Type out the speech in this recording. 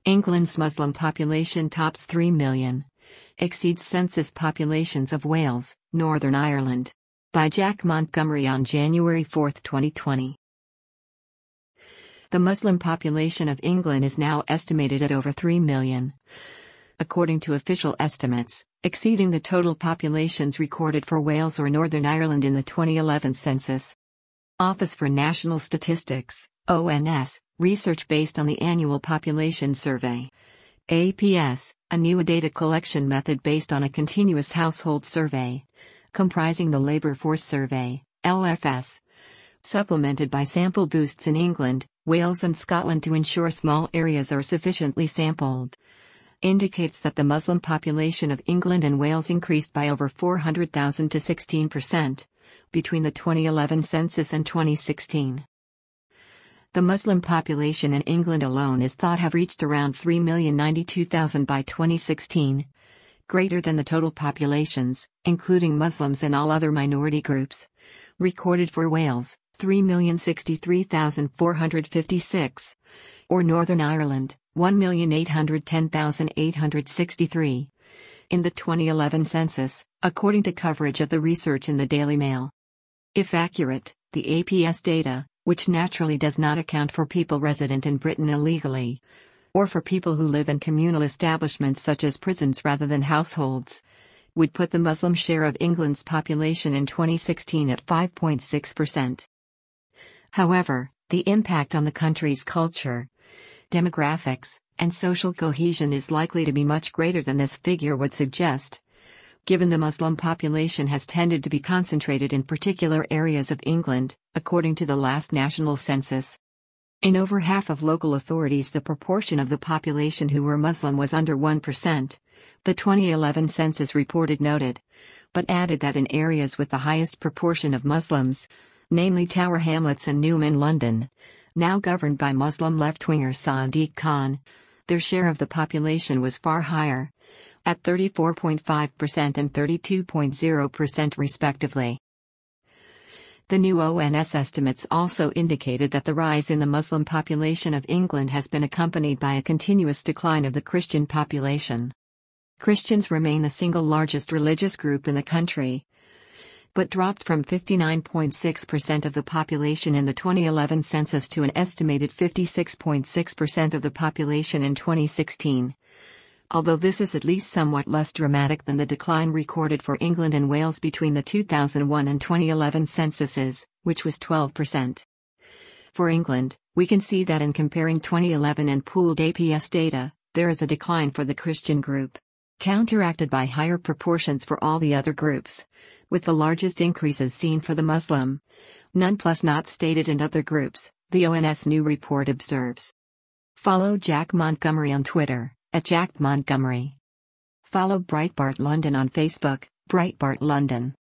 England's Muslim population tops 3 million. Exceeds census populations of Wales, Northern Ireland. By Jack Montgomery on January 4, 2020. The Muslim population of England is now estimated at over 3 million. According to official estimates, exceeding the total populations recorded for Wales or Northern Ireland in the 2011 census. Office for National Statistics, ONS, research based on the Annual Population Survey. APS, a new data collection method based on a continuous household survey, comprising the Labour Force Survey, LFS, supplemented by sample boosts in England, Wales and Scotland to ensure small areas are sufficiently sampled. Indicates that the Muslim population of England and Wales increased by over 400,000 to 16% between the 2011 census and 2016. The Muslim population in England alone is thought have reached around 3,092,000 by 2016, greater than the total populations, including Muslims and all other minority groups, recorded for Wales, 3,063,456, or Northern Ireland, 1,810,863, in the 2011 census, according to coverage of the research in the Daily Mail. If accurate, the APS data, which naturally does not account for people resident in Britain illegally, or for people who live in communal establishments such as prisons rather than households, would put the Muslim share of England's population in 2016 at 5.6%. However, the impact on the country's culture, demographics, and social cohesion is likely to be much greater than this figure would suggest, given the Muslim population has tended to be concentrated in particular areas of England, according to the last national census. In over half of local authorities, the proportion of the population who were Muslim was under 1%, the 2011 census reported noted, but added that in areas with the highest proportion of Muslims, namely Tower Hamlets and Newham, London, now governed by Muslim left-winger Sadiq Khan, their share of the population was far higher, at 34.5% and 32.0% respectively. The new ONS estimates also indicated that the rise in the Muslim population of England has been accompanied by a continuous decline of the Christian population. Christians remain the single largest religious group in the country, but dropped from 59.6% of the population in the 2011 census to an estimated 56.6% of the population in 2016. Although this is at least somewhat less dramatic than the decline recorded for England and Wales between the 2001 and 2011 censuses, which was 12%. For England, we can see that in comparing 2011 and pooled APS data, there is a decline for the Christian group, counteracted by higher proportions for all the other groups, with the largest increases seen for the Muslim, none plus not stated and other groups, the ONS new report observes. Follow Jack Montgomery on Twitter, @JackMontgomery. Follow Breitbart London on Facebook, Breitbart London.